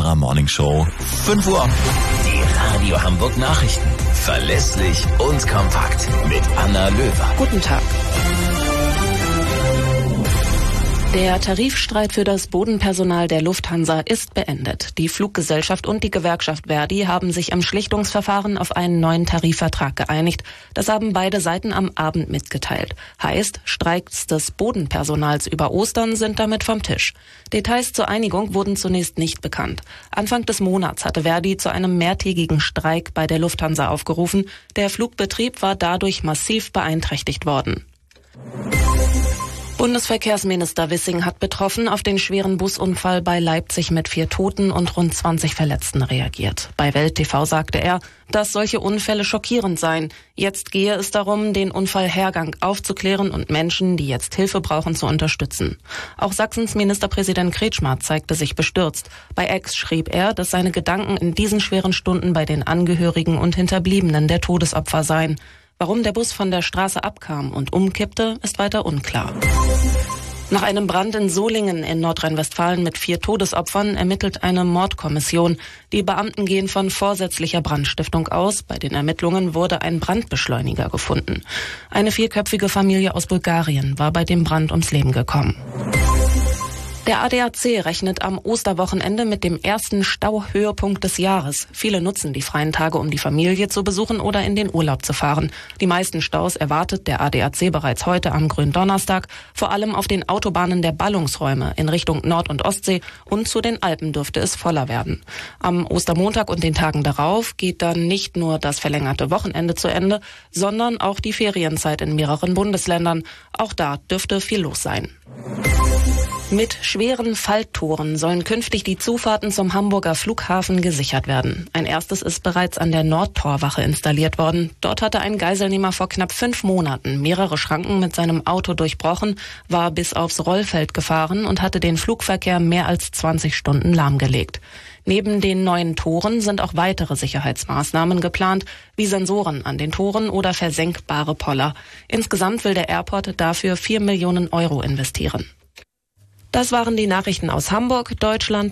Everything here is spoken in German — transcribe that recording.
unserer Morningshow 5 Uhr. Die Radio Hamburg Nachrichten. Verlässlich und kompakt mit Anna Löwer. Guten Tag. Der Tarifstreit für das Bodenpersonal der Lufthansa ist beendet. Die Fluggesellschaft und die Gewerkschaft ver.di haben sich im Schlichtungsverfahren auf einen neuen Tarifvertrag geeinigt. Das haben beide Seiten am Abend mitgeteilt. Heißt, Streiks des Bodenpersonals über Ostern sind damit vom Tisch. Details zur Einigung wurden zunächst nicht bekannt. Anfang des Monats hatte ver.di zu einem mehrtägigen Streik bei der Lufthansa aufgerufen. Der Flugbetrieb war dadurch massiv beeinträchtigt worden. Bundesverkehrsminister Wissing hat betroffen auf den schweren Busunfall bei Leipzig mit 4 Toten und rund 20 Verletzten reagiert. Bei Welt TV sagte er, dass solche Unfälle schockierend seien. Jetzt gehe es darum, den Unfallhergang aufzuklären und Menschen, die jetzt Hilfe brauchen, zu unterstützen. Auch Sachsens Ministerpräsident Kretschmer zeigte sich bestürzt. Bei X schrieb er, dass seine Gedanken in diesen schweren Stunden bei den Angehörigen und Hinterbliebenen der Todesopfer seien. Warum der Bus von der Straße abkam und umkippte, ist weiter unklar. Nach einem Brand in Solingen in Nordrhein-Westfalen mit 4 Todesopfern ermittelt eine Mordkommission. Die Beamten gehen von vorsätzlicher Brandstiftung aus. Bei den Ermittlungen wurde ein Brandbeschleuniger gefunden. Eine 4-köpfige Familie aus Bulgarien war bei dem Brand ums Leben gekommen. Der ADAC rechnet am Osterwochenende mit dem ersten Stauhöhepunkt des Jahres. Viele nutzen die freien Tage, um die Familie zu besuchen oder in den Urlaub zu fahren. Die meisten Staus erwartet der ADAC bereits heute am Gründonnerstag, vor allem auf den Autobahnen der Ballungsräume in Richtung Nord- und Ostsee und zu den Alpen dürfte es voller werden. Am Ostermontag und den Tagen darauf geht dann nicht nur das verlängerte Wochenende zu Ende, sondern auch die Ferienzeit in mehreren Bundesländern. Auch da dürfte viel los sein. Mit schweren Falltoren sollen künftig die Zufahrten zum Hamburger Flughafen gesichert werden. Ein erstes ist bereits an der Nordtorwache installiert worden. Dort hatte ein Geiselnehmer vor knapp 5 Monaten mehrere Schranken mit seinem Auto durchbrochen, war bis aufs Rollfeld gefahren und hatte den Flugverkehr mehr als 20 Stunden lahmgelegt. Neben den neuen Toren sind auch weitere Sicherheitsmaßnahmen geplant, wie Sensoren an den Toren oder versenkbare Poller. Insgesamt will der Airport dafür 4 Millionen Euro investieren. Das waren die Nachrichten aus Hamburg, Deutschland.